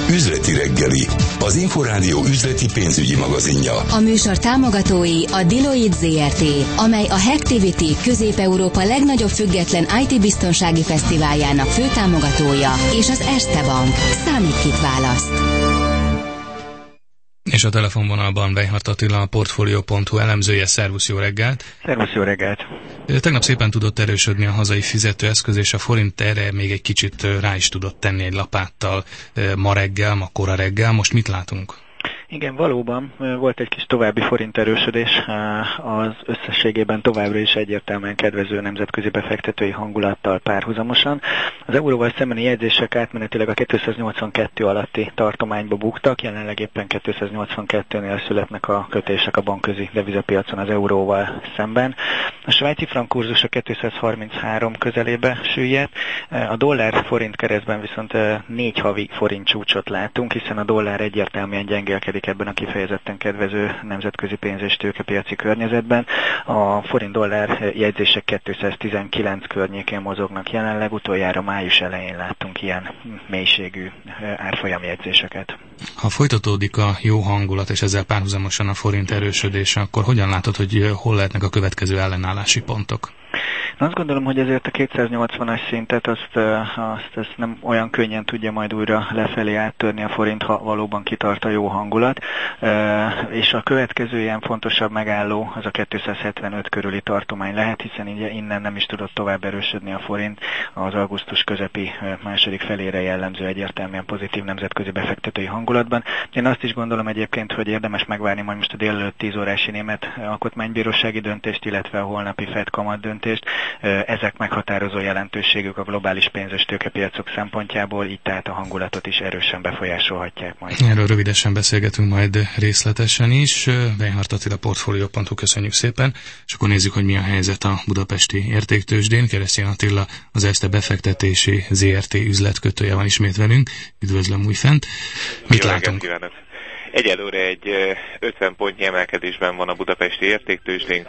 Üzleti reggeli, az Inforádió üzleti pénzügyi magazinja. A műsor támogatói a Deloitte ZRT, amely a Hacktivity Közép-Európa legnagyobb független IT-biztonsági fesztiváljának főtámogatója, és az Erste Bank. Számít kit választ. És a telefonvonalban Weinhardt Attila, a Portfolio.hu elemzője. Szervusz, jó reggelt! Szervusz, jó reggelt! Tegnap szépen tudott erősödni a hazai fizetőeszköz, és a forint erre még egy kicsit rá is tudott tenni egy lapáttal ma kora reggel. Most mit látunk? Igen, valóban volt egy kis további forint erősödés, az összességében továbbra is egyértelműen kedvező nemzetközi befektetői hangulattal párhuzamosan. Az euróval szembeni jegyzések átmenetileg a 282 alatti tartományba buktak, jelenleg éppen 282-nél születnek a kötések a bankközi devizapiacon az euróval szemben. A svájci frank kurzus a 233 közelébe süllyedt, a dollár-forint keresztben viszont 4 havi forint csúcsot látunk, hiszen a dollár egyértelműen gyengélkedik ebben a kifejezetten kedvező nemzetközi pénz- és tőkepiaci környezetben. A forint-dollár jegyzések 219 környékén mozognak jelenleg, utoljára május elején láttunk ilyen mélységű árfolyamjegyzéseket. Ha folytatódik a jó hangulat, és ezzel párhuzamosan a forint erősödése, akkor hogyan látod, hogy hol lehetnek a következő ellenállási pontok? Azt gondolom, hogy ezért a 280-as szintet azt nem olyan könnyen tudja majd újra lefelé áttörni a forint, ha valóban kitart a jó hangulat. És a következő ilyen fontosabb megálló az a 275 körüli tartomány lehet, hiszen innen nem is tudott tovább erősödni a forint az augusztus közepi második felére jellemző egyértelműen pozitív nemzetközi befektetői hangulatban. Én azt is gondolom egyébként, hogy érdemes megvárni majd most a délelőtt 10 órási német alkotmánybírósági döntést, illetve a holnapi Fed kamat döntést. Ezek meghatározó jelentőségük a globális pénz- és tőkepiacok szempontjából, így tehát a hangulatot is erősen befolyásolhatják majd. Erről rövidesen beszélgetünk majd részletesen is. Weinhardt Attila, Portfolio.hu, köszönjük szépen. És akkor nézzük, hogy mi a helyzet a budapesti értéktőzsdén. Keresztjén Attila, az Erste befektetési ZRT üzletkötője van ismét velünk. Üdvözlöm újfent. Mit látunk? Egyelőre egy 50 pontnyi emelkedésben van a budapesti értéktőzsdén,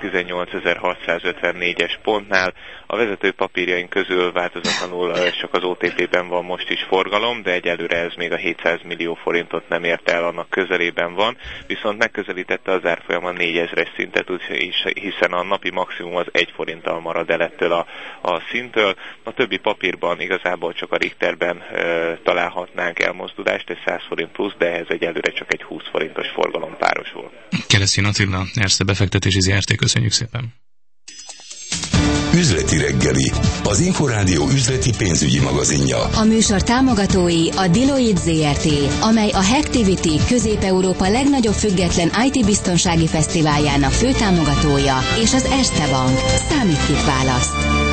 18.654-es pontnál. A vezető papírjaink közül változatlanul csak az OTP-ben van most is forgalom, de egyelőre ez még a 700 millió forintot nem ért el, annak közelében van. Viszont megközelítette az árfolyam a 4000-es szintet, hiszen a napi maximum az 1 forinttal marad el ettől a szinttől. A többi papírban igazából csak a Richterben találhatnánk elmozdulást, egy 100 forint plusz, de ez egyelőre csak egy 20 forintos forgalom párosul. Keresztjén Attila, Erste befektetési ZRT, köszönjük szépen. Üzleti reggeli, az Inforádió üzleti pénzügyi magazinja. A műsor támogatói a Deloitte ZRT, amely a Hacktivity Közép-Európa legnagyobb független IT-biztonsági fesztiváljának főtámogatója, és az Erste Bank. Számít kit választ.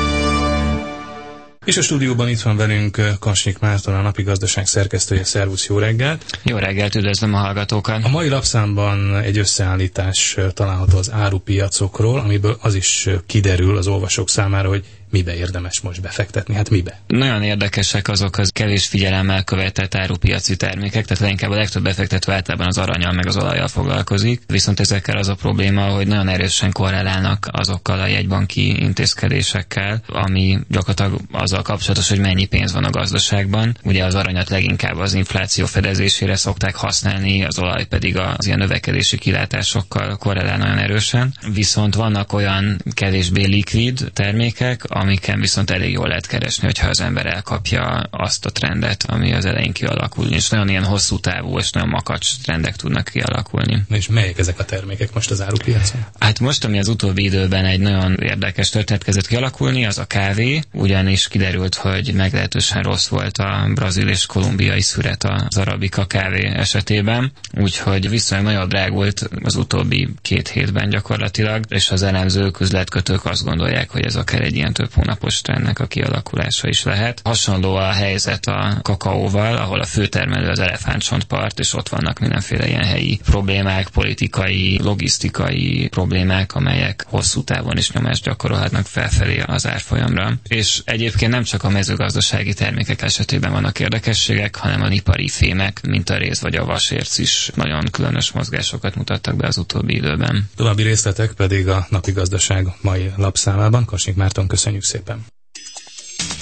És a stúdióban itt van velünk Kansnyik Márton, a Napi Gazdaság szerkesztője. Szervusz, jó reggelt! Jó reggelt, üdvözlöm a hallgatókat! A mai lapszámban egy összeállítás található az árupiacokról, amiből az is kiderül az olvasók számára, hogy mibe érdemes most befektetni? Hát mibe? Nagyon érdekesek azok az kevés figyelemmel követett árupiaci termékek, tehát inkább a legtöbb befektető általában az arannyal meg az olajjal foglalkozik, viszont ezekkel az a probléma, hogy nagyon erősen korrelálnak azokkal a jegybanki intézkedésekkel, ami gyakorlatilag azzal kapcsolatos, hogy mennyi pénz van a gazdaságban. Ugye az aranyat leginkább az infláció fedezésére szokták használni, az olaj pedig az ilyen növekedési kilátásokkal korrelál nagyon erősen. Viszont vannak olyan kevésbé likvid termékek, amiken viszont elég jól lehet keresni, hogyha az ember elkapja azt a trendet, ami az elején kialakul. És nagyon ilyen hosszú távú és nagyon makacs trendek tudnak kialakulni. És melyek ezek a termékek most az árupiacon? Hát most, ami az utóbbi időben egy nagyon érdekes történet kezdett kialakulni, az a kávé, ugyanis kiderült, hogy meglehetősen rossz volt a brazil és kolumbiai szüret az arabika kávé esetében, úgyhogy viszonylag nagyon drágult az utóbbi 2 hétben gyakorlatilag, és az elemzők, üzletkötők azt gondolják, hogy ez akár egy ilyen több hónapos trendnek a kialakulása is lehet. Hasonló a helyzet a kakaóval, ahol a főtermelő az elefántcsontpart, és ott vannak mindenféle ilyen helyi problémák, politikai, logisztikai problémák, amelyek hosszú távon is nyomást gyakorolhatnak felfelé az árfolyamra. És egyébként nem csak a mezőgazdasági termékek esetében vannak érdekességek, hanem a ipari fémek, mint a réz vagy a vasérc is nagyon különös mozgásokat mutattak be az utóbbi időben. További részletek pedig a Napi Gazdaság mai lapszámában. Kansnyik Márton, köszönjük szépen.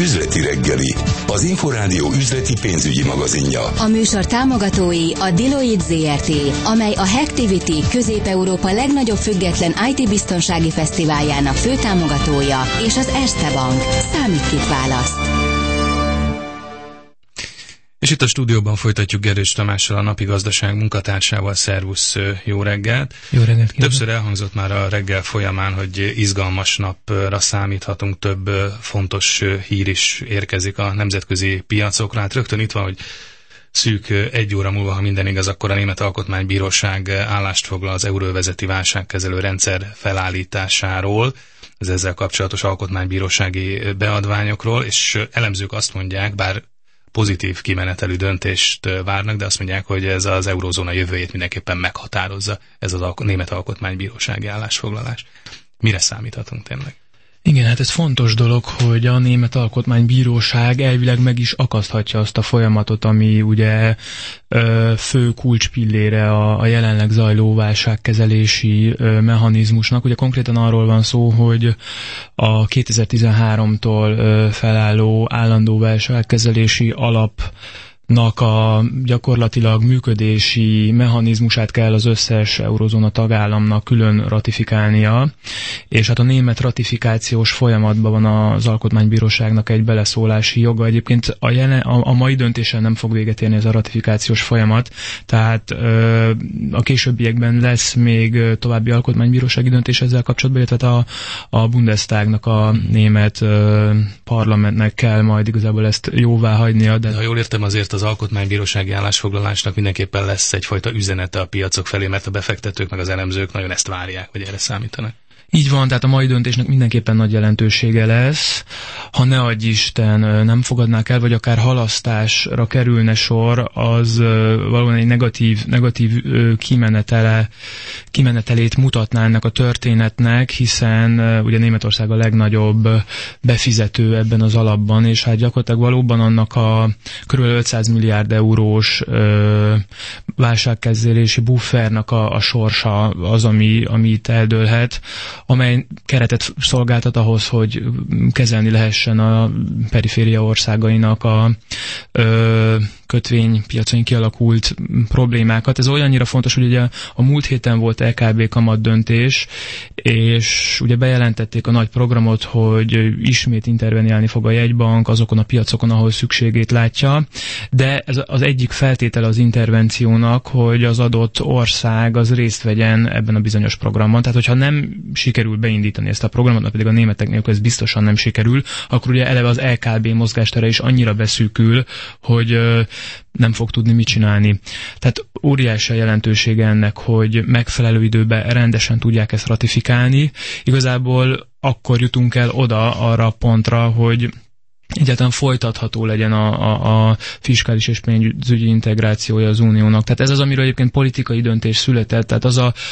Üzleti reggeli, az Inforádió üzleti pénzügyi magazinja. A műsor támogatói a Deloitte ZRT, amely a Hacktivity Közép-Európa legnagyobb független IT-biztonsági fesztiváljának főtámogatója, és az Erste Bank. Számít kit választ. És itt a stúdióban folytatjuk Gerős Tamással, a Napi Gazdaság munkatársával. Szervusz, jó reggelt! Jó reggelt! Többször elhangzott már a reggel folyamán, hogy izgalmas napra számíthatunk, több fontos hír is érkezik a nemzetközi piacokra. Hát rögtön itt van, hogy szűk egy óra múlva, ha minden igaz, akkor a Német Alkotmánybíróság állást foglal az euróövezeti válságkezelő rendszer felállításáról, az ezzel kapcsolatos alkotmánybírósági beadványokról, és elemzők azt mondják, bár pozitív kimenetelű döntést várnak, de azt mondják, hogy ez az eurózóna jövőjét mindenképpen meghatározza, ez a Német Alkotmánybírósági állásfoglalás. Mire számíthatunk tényleg? Igen, hát ez fontos dolog, hogy a Német Alkotmánybíróság elvileg meg is akaszthatja azt a folyamatot, ami ugye fő kulcspillére a jelenleg zajló válságkezelési mechanizmusnak. Ugye konkrétan arról van szó, hogy a 2013-tól felálló állandó válságkezelési alapnak a gyakorlatilag működési mechanizmusát kell az összes eurozóna tagállamnak külön ratifikálnia, és hát a német ratifikációs folyamatban van az Alkotmánybíróságnak egy beleszólási joga. Egyébként a mai döntéssel nem fog véget érni ez a ratifikációs folyamat, tehát a későbbiekben lesz még további alkotmánybírósági döntés ezzel kapcsolatban, illetve a Bundestagnak, a német parlamentnek kell majd igazából ezt jóvá hagynia. De ha jól értem, azért az alkotmánybírósági állásfoglalásnak mindenképpen lesz egyfajta üzenete a piacok felé, mert a befektetők meg az elemzők nagyon ezt várják, vagy erre számítanak. Így van, tehát a mai döntésnek mindenképpen nagy jelentősége lesz. Ha ne adj Isten nem fogadnák el, vagy akár halasztásra kerülne sor, az valóban egy negatív kimenetelét mutatná ennek a történetnek, hiszen ugye Németország a legnagyobb befizető ebben az alapban, és hát gyakorlatilag valóban annak a kb. 500 milliárd eurós válságkezelési buffernak a sorsa az, ami itt eldőlhet, amely keretet szolgáltat ahhoz, hogy kezelni lehessen a periféria országainak a kötvénypiacain kialakult problémákat. Ez olyannyira fontos, hogy ugye a múlt héten volt LKB kamat döntés, és ugye bejelentették a nagy programot, hogy ismét interveniálni fog a jegybank azokon a piacokon, ahol szükségét látja, de ez az egyik feltétele az intervenciónak, hogy az adott ország az részt vegyen ebben a bizonyos programban. Tehát, hogyha nem sikerül beindítani ezt a programot, pedig a németeknél ez biztosan nem sikerül, akkor ugye eleve az LKB mozgástere is annyira beszűkül, hogy nem fog tudni mit csinálni. Tehát óriási a jelentősége ennek, hogy megfelelő időben rendesen tudják ezt ratifikálni. Igazából akkor jutunk el oda arra a pontra, hogy egyáltalán folytatható legyen a fiskális és pénzügyi integrációja az uniónak. Tehát ez az, amiről egyébként politikai döntés született, tehát az a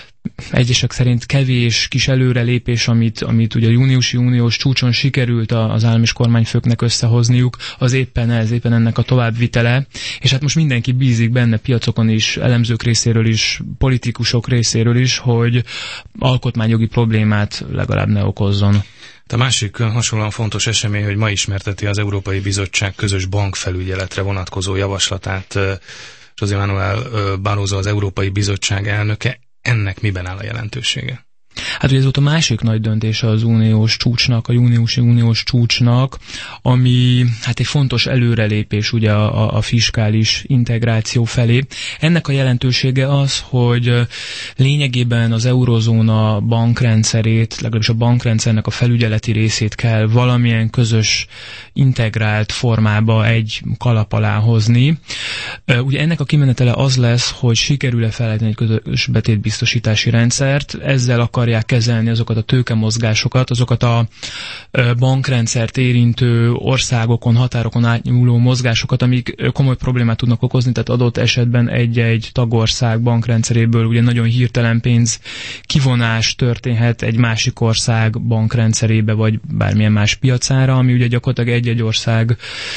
egyesek szerint kevés kis előrelépés, amit ugye a júniusi uniós csúcson sikerült az állam és kormányfőknek összehozniuk, az éppen ennek a továbbvitele, és hát most mindenki bízik benne piacokon is, elemzők részéről is, politikusok részéről is, hogy alkotmányjogi problémát legalább ne okozzon. A másik hasonlóan fontos esemény, hogy ma ismerteti az Európai Bizottság közös bankfelügyeletre vonatkozó javaslatát José Manuel Barroso, az Európai Bizottság elnöke. Ennek miben áll a jelentősége? Hát ugye ez volt a másik nagy döntése az uniós csúcsnak, a júniusi uniós csúcsnak, ami hát egy fontos előrelépés ugye a fiskális integráció felé. Ennek a jelentősége az, hogy lényegében az eurozóna bankrendszerét, legalábbis a bankrendszernek a felügyeleti részét kell valamilyen közös integrált formába egy kalap alá hozni. Ugye ennek a kimenetele az lesz, hogy sikerül-e felállítani egy közös betétbiztosítási rendszert, ezzel akarják kezelni azokat a tőkemozgásokat, azokat a bankrendszert érintő országokon, határokon átnyúló mozgásokat, amik komoly problémát tudnak okozni, tehát adott esetben egy-egy tagország bankrendszeréből ugye nagyon hirtelen pénz kivonás történhet egy másik ország bankrendszerébe, vagy bármilyen más piacára, ami ugye gyakorlatilag egy-egy ország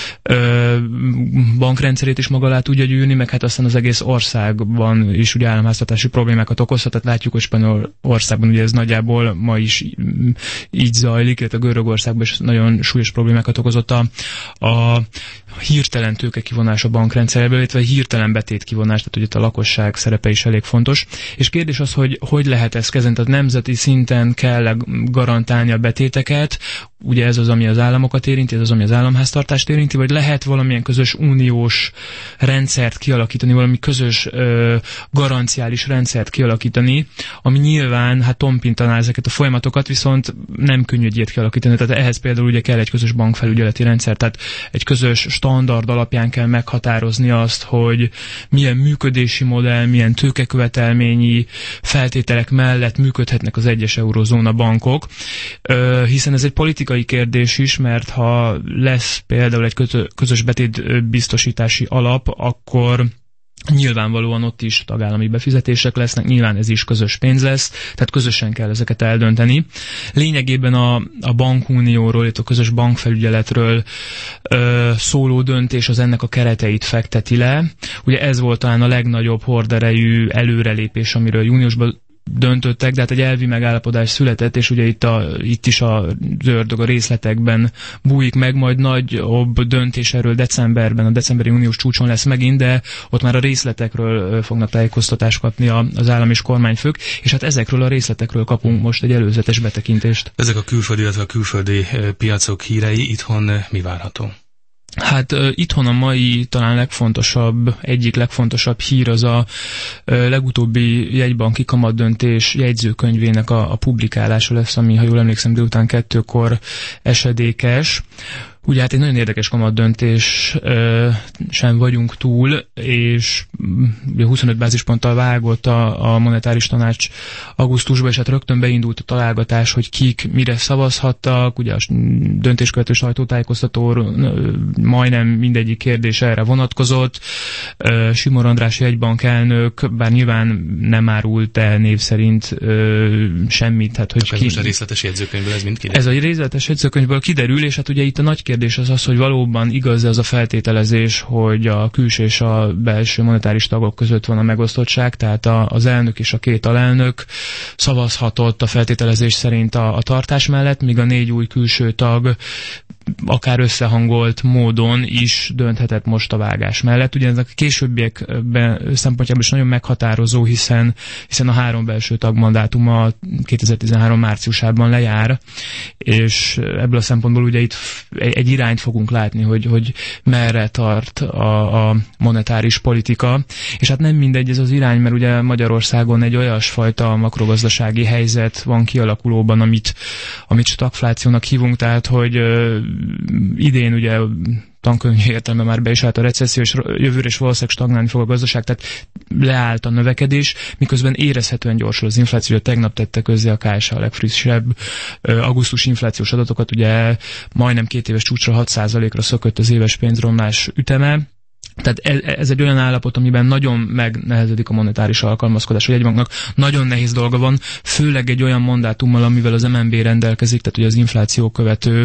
bankrendszerét is maga alá tudja gyűrni, meg hát aztán az egész országban is ugye államháztartási problémákat okozhat, tehát látjuk, hogy Spanyolországban ugye ugye ez nagyjából ma is így zajlik, illetve Görögországban is nagyon súlyos problémákat okozott a hirtelen tőke kivonás a bankrendszerből, illetve hirtelen betét kivonás, tehát ugye itt a lakosság szerepe is elég fontos. És kérdés az, hogy lehet ezt kezelni, tehát nemzeti szinten kell garantálni a betéteket, ugye ez az, ami az államokat érinti, ez az, ami az államháztartást érinti, vagy lehet valamilyen közös uniós rendszert kialakítani, valami közös garanciális rendszert kialakítani, ami nyilván hát tompintaná ezeket a folyamatokat, viszont nem könnyű egy ilyet kialakítani. Tehát ehhez például ugye kell egy közös bankfelügyeleti rendszer, tehát egy közös standard alapján kell meghatározni azt, hogy milyen működési modell, milyen tőkekövetelményi feltételek mellett működhetnek az egyes eurozóna bankok, hiszen ez egy politikai kérdés is, mert ha lesz például egy közös betétbiztosítási alap, akkor nyilvánvalóan ott is tagállami befizetések lesznek, nyilván ez is közös pénz lesz, tehát közösen kell ezeket eldönteni. Lényegében a bankunióról, itt a közös bankfelügyeletről szóló döntés az ennek a kereteit fekteti le. Ugye ez volt talán a legnagyobb horderejű előrelépés, amiről júniusban döntöttek, de hát egy elvi megállapodás született, és ugye itt is a ördög a részletekben bújik meg, majd nagyobb döntés erről decemberben, a decemberi uniós csúcson lesz megint, de ott már a részletekről fognak tájékoztatást kapni az állam és kormányfők, és hát ezekről a részletekről kapunk most egy előzetes betekintést. Ezek a külföldi, illetve a külföldi piacok hírei, itthon mi várható? Hát itthon a mai talán egyik legfontosabb hír az a legutóbbi jegybanki kamatdöntés jegyzőkönyvének a publikálása lesz, ami, ha jól emlékszem, délután 2-kor esedékes. Ugye hát egy nagyon érdekes kamatdöntés sem vagyunk túl, és ugye 25 bázisponttal vágott a monetáris tanács augusztusban, és hát rögtön beindult a találgatás, hogy kik mire szavazhattak, ugye a döntéskövető sajtótájékoztató majdnem mindegyik kérdés erre vonatkozott. Simor András jegybankelnök, bár nyilván nem árult el név szerint semmit. Hát, hogy most a részletes jegyzőkönyvből ez mind kiderül? Ez a részletes jegyzőkönyvből kiderül, és hát ugye itt a nagy kérdés az, hogy valóban igaz ez a feltételezés, hogy a külső és a belső monetáris tagok között van a megosztottság, tehát az elnök és a 2 alelnök szavazhatott a feltételezés szerint a tartás mellett, míg a 4 új külső tag akár összehangolt módon is dönthetett most a vágás mellett. Ugye ezek a későbbiek szempontjából is nagyon meghatározó, hiszen a 3 belső tag mandátuma 2013 márciusában lejár, és ebből a szempontból ugye itt egy irányt fogunk látni, hogy merre tart a monetáris politika, és hát nem mindegy ez az irány, mert ugye Magyarországon egy olyasfajta makrogazdasági helyzet van kialakulóban, amit stagflációnak hívunk, tehát hogy idén ugye tankönyv értelme már be is állt a recesszió, és jövőre is valószínűleg stagnálni fog a gazdaság, tehát leállt a növekedés, miközben érezhetően gyorsul az infláció. Tegnap tette közzé a KSH a legfrissebb augusztus inflációs adatokat, ugye majdnem 2 éves csúcsra 6%-ra szökött az éves pénzromlás üteme. Tehát ez egy olyan állapot, amiben nagyon megnehezedik a monetáris alkalmazkodás, hogy egybanknak nagyon nehéz dolga van, főleg egy olyan mandátummal, amivel az MNB rendelkezik, tehát ugye az infláció követő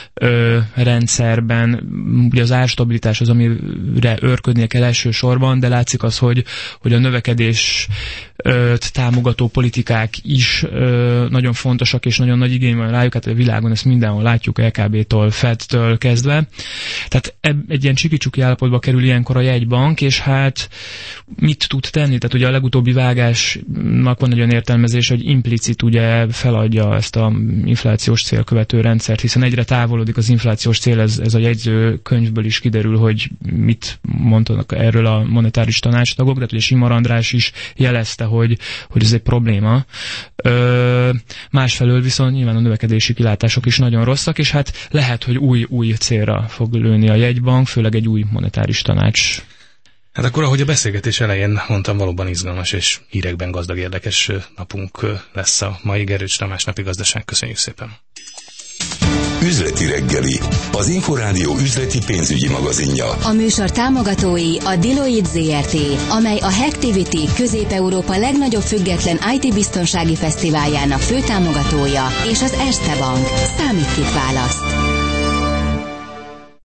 rendszerben ugye az árstabilitás az, amire őrködnie kell elsősorban, de látszik az, hogy a növekedés támogató politikák is nagyon fontosak, és nagyon nagy igény van rájuk, hát a világon ezt mindenhol látjuk, LKB-tól, Fed-től kezdve. Tehát egy ilyen csiki-csuki állapotba kerül ilyenkor a jegybank, és hát mit tud tenni? Tehát ugye a legutóbbi vágásnak van egy olyan értelmezés, hogy implicit ugye feladja ezt a inflációs célkövető rendszert, hiszen egyre távolodik az inflációs cél, ez a jegyzőkönyvből is kiderül, hogy mit mondanak erről a monetáris tanácstagok, de ugye Simor András is jelezte, hogy ez egy probléma. Másfelől viszont nyilván a növekedési kilátások is nagyon rosszak, és hát lehet, hogy új célra fog lőni a jegybank, főleg egy új monetáris tanács. Hát akkor, ahogy a beszélgetés elején mondtam, valóban izgalmas és hírekben gazdag érdekes napunk lesz a mai. Gerőcs Tamás napi gazdaság. Köszönjük szépen! Üzleti reggeli, az Inforádió üzleti pénzügyi magazinja. A műsor támogatói a Deloitte ZRT, amely a Hacktivity Közép-Európa legnagyobb független IT-biztonsági fesztiváljának főtámogatója, és az Erste Bank. Számít kit választ.